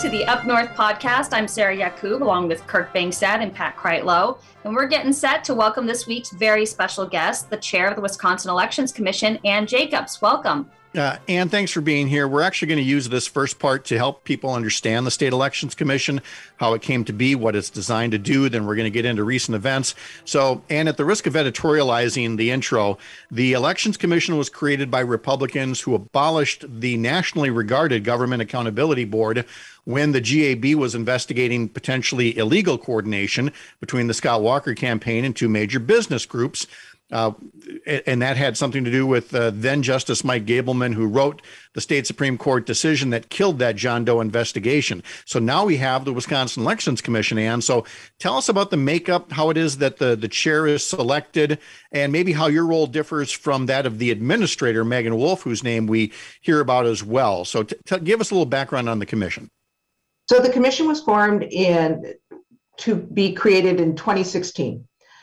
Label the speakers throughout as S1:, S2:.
S1: to the Up North podcast. I'm Sarah Yakub along with Kirk Bangstad and Pat Kreitlow. And we're getting set to welcome this week's very special guest, the chair of the Wisconsin Elections Commission, Ann Jacobs. Welcome.
S2: Ann, thanks for being here. We're actually going to use this first part to help people understand the State Elections Commission, how it came to be, what it's designed to do. Then we're going to get into recent events. So, Ann, at the risk of editorializing the intro, the Elections Commission was created by Republicans who abolished the nationally regarded Government Accountability Board when the GAB was investigating potentially illegal coordination between the Scott Walker campaign and two major business groups. And that had something to do with then Justice Mike Gableman, who wrote the state Supreme Court decision that killed that John Doe investigation. So now we have the Wisconsin Elections Commission, Ann. So tell us about the makeup, how it is that the chair is selected, and maybe how your role differs from that of the administrator, Megan Wolf, whose name we hear about as well. So give us a little background on the commission.
S3: So the commission was formed to be created in 2016.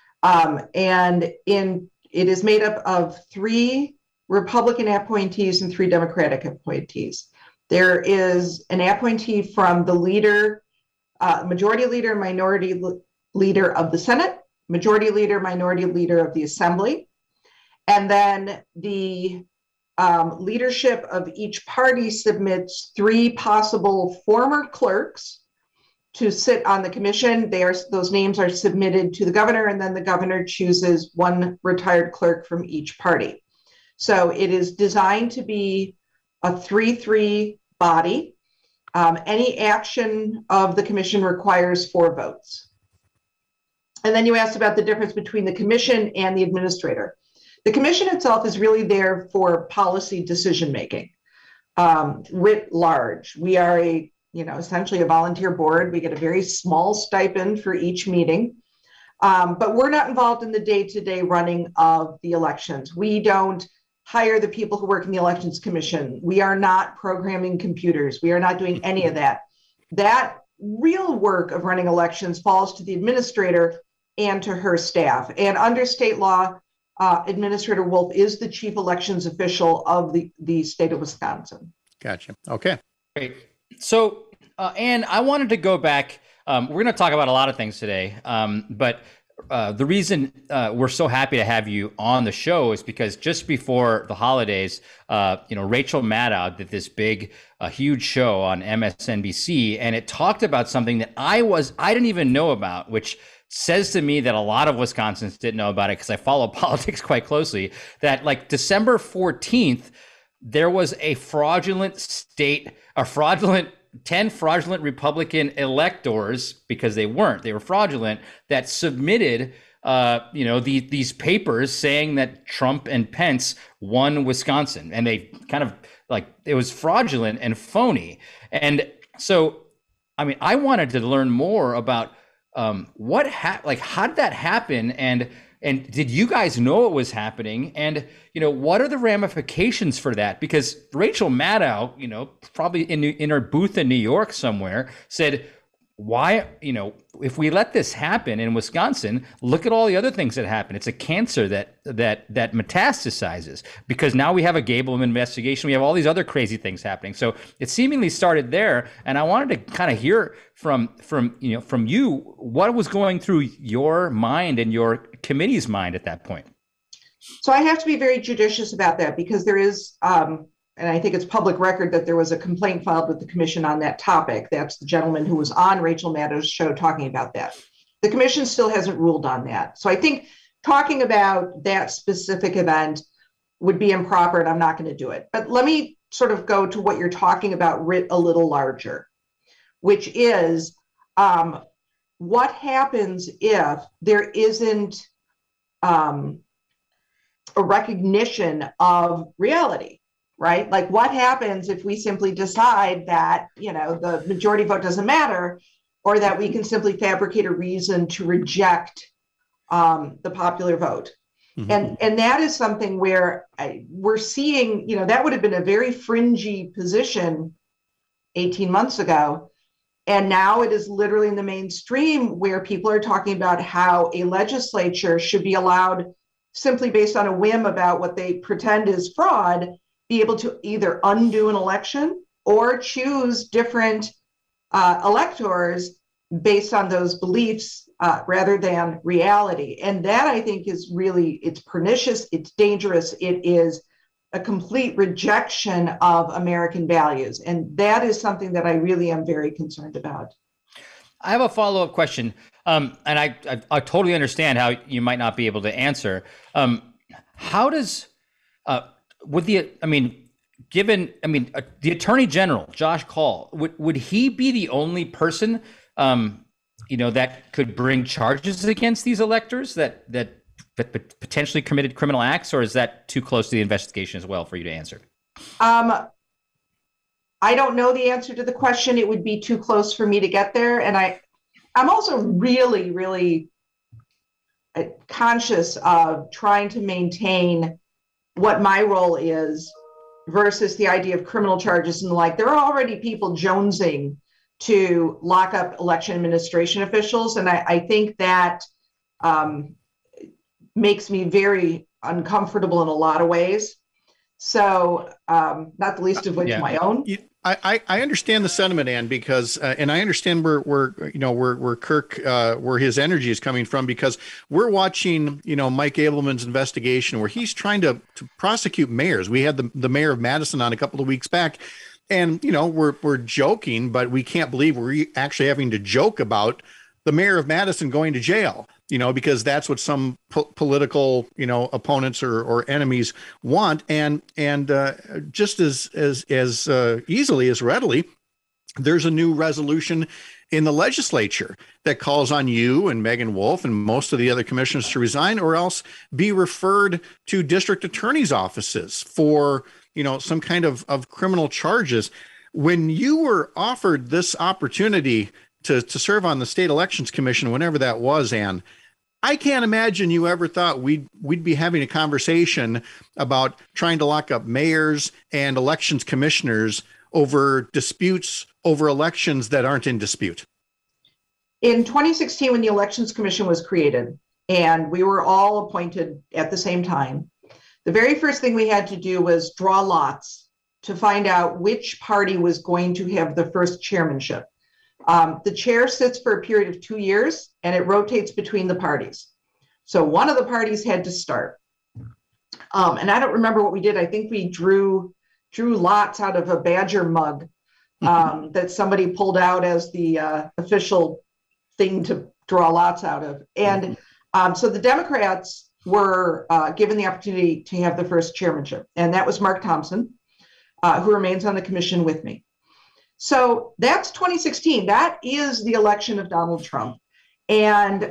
S3: It is made up of 3 Republican appointees and 3 Democratic appointees. There is an appointee from the leader, majority leader, minority leader of the Senate, majority leader, minority leader of the Assembly. And then the leadership of each party submits 3 possible former clerks to sit on the commission. Those names are submitted to the governor, and then the governor chooses 1 retired clerk from each party. So it is designed to be a 3-3 body. Any action of the commission requires 4 votes. And then you asked about the difference between the commission and the administrator. The commission itself is really there for policy decision-making, writ large. We are essentially a volunteer board. We get a very small stipend for each meeting, but we're not involved in the day-to-day running of the elections. We don't hire the people who work in the Elections Commission. We are not programming computers. We are not doing any of that. That real work of running elections falls to the administrator and to her staff. And under state law, Administrator Wolf is the chief elections official of the state of Wisconsin.
S2: Gotcha. Okay.
S4: Great. So, Ann, I wanted to go back. We're going to talk about a lot of things today, but the reason we're so happy to have you on the show is because just before the holidays, Rachel Maddow did this big, huge show on MSNBC, and it talked about something that I didn't even know about, which says to me that a lot of Wisconsins didn't know about it because I follow politics quite closely. That like December 14th, there was a 10 fraudulent Republican electors, because they were fraudulent, that submitted, these papers saying that Trump and Pence won Wisconsin, and they kind of it was fraudulent and phony. And so, I wanted to learn more about how did that happen, and did you guys know it was happening? And, what are the ramifications for that? Because Rachel Maddow, probably in her booth in New York somewhere, said, why, if we let this happen in Wisconsin, look at all the other things that happen. It's a cancer that metastasizes, because now we have a Gableman investigation. We have all these other crazy things happening. So it seemingly started there. And I wanted to kind of hear from you, what was going through your mind and your committee's mind at that point.
S3: So I have to be very judicious about that, because there is, and I think it's public record that there was a complaint filed with the commission on that topic. That's the gentleman who was on Rachel Maddow's show talking about that. The commission still hasn't ruled on that. So I think talking about that specific event would be improper, and I'm not going to do it. But let me sort of go to what you're talking about writ a little larger, which is what happens if there isn't a recognition of reality, right? Like, what happens if we simply decide that, the majority vote doesn't matter, or that we can simply fabricate a reason to reject the popular vote? Mm-hmm. And that is something where we're seeing, that would have been a very fringy position 18 months ago. And now it is literally in the mainstream, where people are talking about how a legislature should be allowed, simply based on a whim about what they pretend is fraud, be able to either undo an election or choose different electors based on those beliefs rather than reality. And that, I think, is really, it's pernicious, it's dangerous, it is a complete rejection of American values. And that is something that I really am very concerned about.
S4: I have a follow-up question, and I totally understand how you might not be able to answer. How does, the Attorney General, Josh Kaul, would he be the only person, that could bring charges against these electors that potentially committed criminal acts, or is that too close to the investigation as well for you to answer?
S3: I don't know the answer to the question. It would be too close for me to get there. And I'm also really, really conscious of trying to maintain what my role is versus the idea of criminal charges and the like. There are already people jonesing to lock up election administration officials. And I think that makes me very uncomfortable in a lot of ways. So not the least of which my own.
S2: I understand the sentiment, Ann, because and I understand where Kirk where his energy is coming from, because we're watching Mike Abelman's investigation where he's trying to prosecute mayors. We had the mayor of Madison on a couple of weeks back, and we're joking, but we can't believe we're actually having to joke about the mayor of Madison going to jail. Because that's what some political, opponents or enemies want, and just as easily as readily, there's a new resolution in the legislature that calls on you and Megan Wolf and most of the other commissioners to resign, or else be referred to district attorneys' offices for some kind of criminal charges. When you were offered this opportunity to serve on the State Elections Commission, whenever that was, Ann, I can't imagine you ever thought we'd be having a conversation about trying to lock up mayors and elections commissioners over disputes over elections that aren't in dispute.
S3: In 2016, when the Elections Commission was created and we were all appointed at the same time, the very first thing we had to do was draw lots to find out which party was going to have the first chairmanship. The chair sits for a period of 2 years and it rotates between the parties. So one of the parties had to start. And I don't remember what we did. I think we drew lots out of a Badger mug that somebody pulled out as the official thing to draw lots out of. And so the Democrats were given the opportunity to have the first chairmanship. And that was Mark Thompson, who remains on the commission with me. So that's 2016. That is the election of Donald Trump. And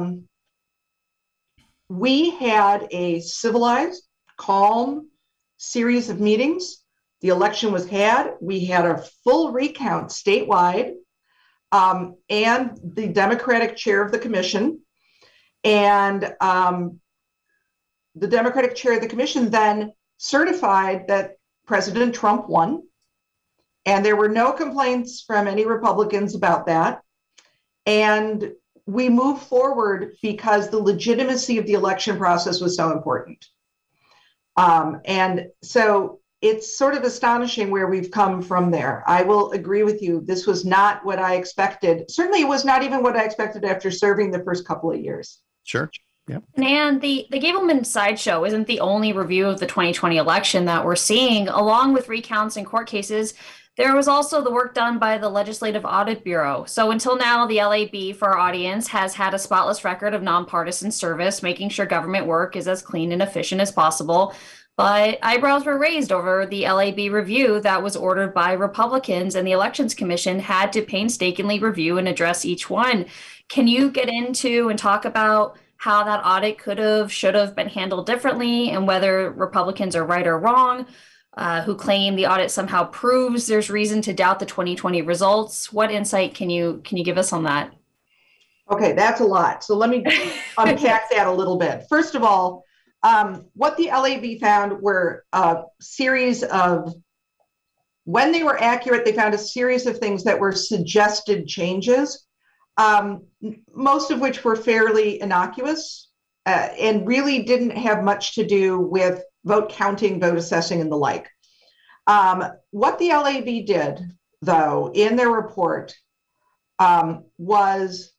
S3: we had a civilized, calm series of meetings. The election was had. We had a full recount statewide, and the Democratic chair of the commission. And the Democratic chair of the commission then certified that President Trump won. And there were no complaints from any Republicans about that. And we moved forward because the legitimacy of the election process was so important. And so it's sort of astonishing where we've come from there. I will agree with you. This was not what I expected. Certainly, it was not even what I expected after serving the first couple of years.
S2: Sure. Yeah.
S1: And the Gableman sideshow isn't the only review of the 2020 election that we're seeing. Along with recounts and court cases, there was also the work done by the Legislative Audit Bureau. So until now, the LAB, for our audience, has had a spotless record of nonpartisan service, making sure government work is as clean and efficient as possible. But eyebrows were raised over the LAB review that was ordered by Republicans, and the Elections Commission had to painstakingly review and address each one. Can you get into and talk about how that audit should have been handled differently, and whether Republicans are right or wrong, who claim the audit somehow proves there's reason to doubt the 2020 results? What insight can you give us on that?
S3: Okay, that's a lot. So let me unpack that a little bit. First of all, what the LAB found were a series of, when they were accurate, they found a series of things that were suggested changes, most of which were fairly innocuous and really didn't have much to do with vote counting, vote assessing, and the like. What the LAB did though, in their report was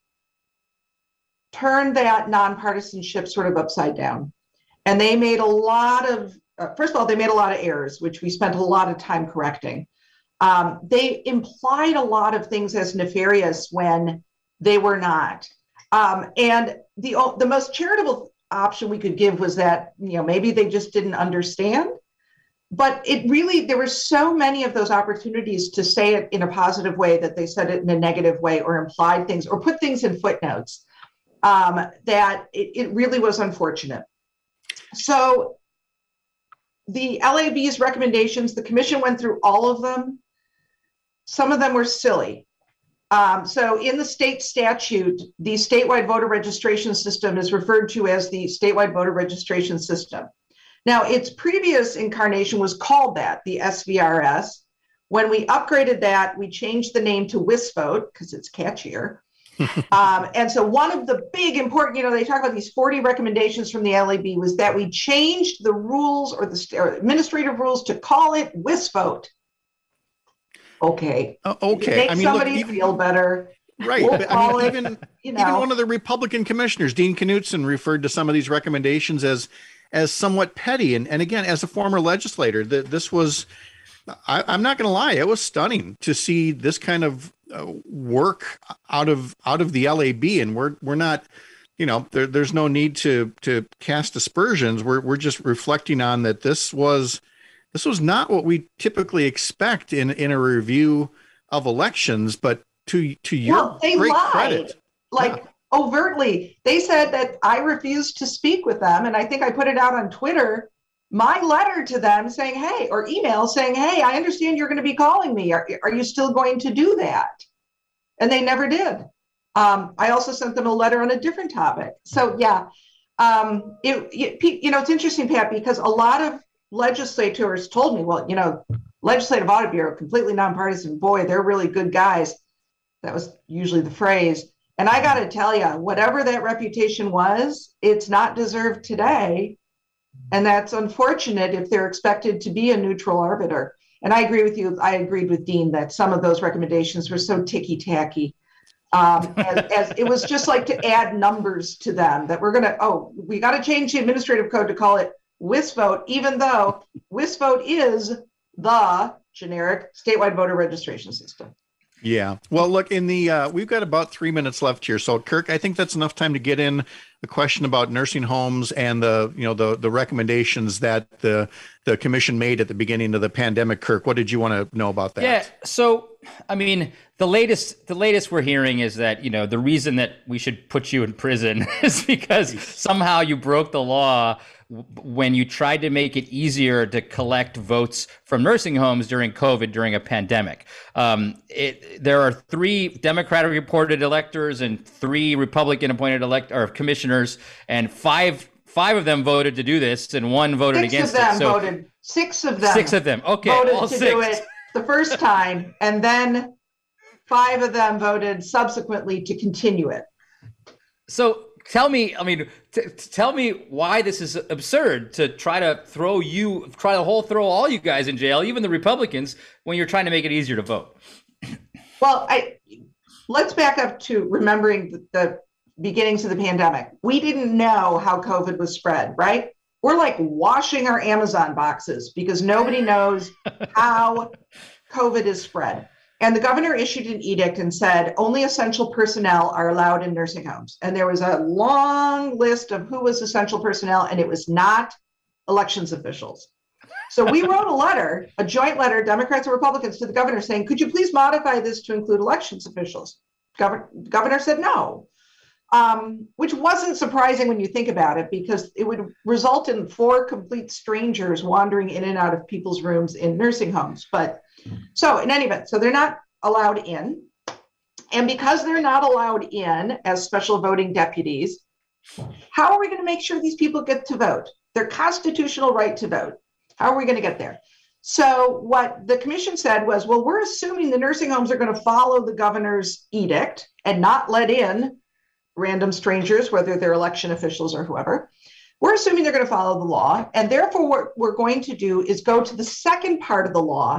S3: turn that nonpartisanship sort of upside down. And they made a lot of, first of all, they made a lot of errors, which we spent a lot of time correcting. They implied a lot of things as nefarious when they were not. And the most charitable option we could give was that, maybe they just didn't understand. But it really, there were so many of those opportunities to say it in a positive way that they said it in a negative way or implied things or put things in footnotes that it really was unfortunate. So the LAB's recommendations, the commission went through all of them. Some of them were silly. So in the state statute, the statewide voter registration system is referred to as the statewide voter registration system. Now, its previous incarnation was called that, the SVRS. When we upgraded that, we changed the name to WisVote because it's catchier. And so one of the big important, they talk about these 40 recommendations from the LAB was that we changed the rules or the administrative rules to call it WisVote. Okay.
S2: Okay.
S3: Make somebody feel better.
S2: Right.
S3: We'll
S2: even one of the Republican commissioners, Dean Knutson, referred to some of these recommendations as somewhat petty. And again, as a former legislator, this was, I'm not going to lie, it was stunning to see this kind of work out of the LAB. And we're not, there's no need to cast aspersions. We're just reflecting on that this was not what we typically expect in a review of elections, but to your great credit.
S3: Overtly, they said that I refused to speak with them. And I think I put it out on Twitter, my letter to them saying, hey, or email saying, hey, I understand you're going to be calling me. Are you still going to do that? And they never did. I also sent them a letter on a different topic. So yeah, it's interesting, Pat, because a lot of legislators told me, well, Legislative Audit Bureau, completely nonpartisan, boy, they're really good guys. That was usually the phrase. And I got to tell you, whatever that reputation was, it's not deserved today. And that's unfortunate if they're expected to be a neutral arbiter. And I agree with you. I agreed with Dean that some of those recommendations were so ticky-tacky. As it was just like to add numbers to them that we got to change the administrative code to call it WisVote, even though WisVote is the generic statewide voter registration system.
S2: Yeah. Well, look, we've got about 3 minutes left here. So Kirk, I think that's enough time to get in the question about nursing homes and the recommendations that the commission made at the beginning of the pandemic. Kirk, what did you want to know about that?
S4: Yeah. So, I mean, the latest we're hearing is that, the reason that we should put you in prison is because somehow you broke the law when you tried to make it easier to collect votes from nursing homes during COVID, during a pandemic. There are 3 Democratic appointed electors and 3 Republican appointed commissioners, and five of them voted to do this, and 1 voted against it.
S3: 6 of them.
S4: 6 of them. Okay,
S3: voted
S4: all
S3: to
S4: 6.
S3: do it the first time, and then 5 of them voted subsequently to continue it.
S4: So tell me why this is absurd to try to throw all you guys in jail, even the Republicans, when you're trying to make it easier to vote.
S3: Well, let's back up to remembering the beginnings of the pandemic. We didn't know how COVID was spread, right? We're like washing our Amazon boxes because nobody knows how COVID is spread. And the governor issued an edict and said only essential personnel are allowed in nursing homes. And there was a long list of who was essential personnel, and it was not elections officials. So we wrote a joint letter, Democrats and Republicans, to the governor saying, could you please modify this to include elections officials? Governor said no, which wasn't surprising when you think about it, because it would result in 4 complete strangers wandering in and out of people's rooms in nursing homes. So in any event, so they're not allowed in. And because they're not allowed in as special voting deputies, how are we going to make sure these people get to vote? Their constitutional right to vote. How are we going to get there? So what the commission said was, well, we're assuming the nursing homes are going to follow the governor's edict and not let in random strangers, whether they're election officials or whoever. We're assuming they're going to follow the law. And therefore, what we're going to do is go to the second part of the law,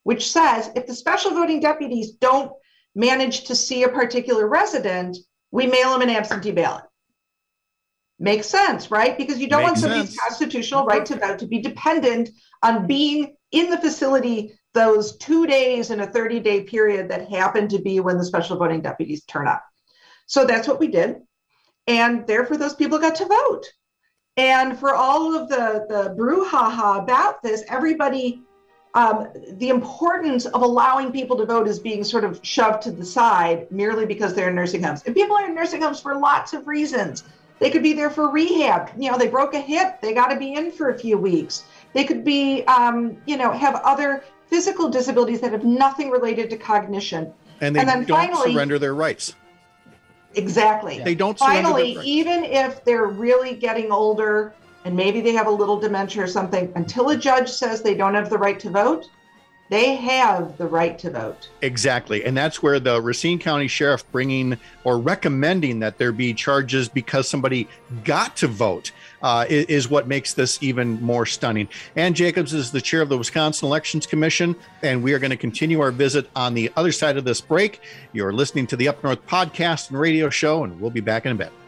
S3: which says if the special voting deputies don't manage to see a particular resident, we mail them an absentee ballot. Makes sense, right? Because you don't want somebody's constitutional right to vote to be dependent on being in the facility those 2 days in a 30-day period that happened to be when the special voting deputies turn up. So that's what we did. And therefore, those people got to vote. And for all of the brouhaha about this, everybody, the importance of allowing people to vote is being sort of shoved to the side merely because they're in nursing homes. And people are in nursing homes for lots of reasons. They could be there for rehab. They broke a hip. They got to be in for a few weeks. They could be, have other physical disabilities that have nothing related to cognition.
S2: And they don't surrender their rights.
S3: Exactly.
S2: They don't surrender their rights.
S3: Even if they're really getting older and maybe they have a little dementia or something, until a judge says they don't have the right to vote, they have the right to vote.
S2: Exactly. And that's where the Racine County Sheriff bringing or recommending that there be charges because somebody got to vote is what makes this even more stunning. Ann Jacobs is the chair of the Wisconsin Elections Commission, and we are going to continue our visit on the other side of this break. You're listening to the Up North podcast and radio show, and we'll be back in a bit.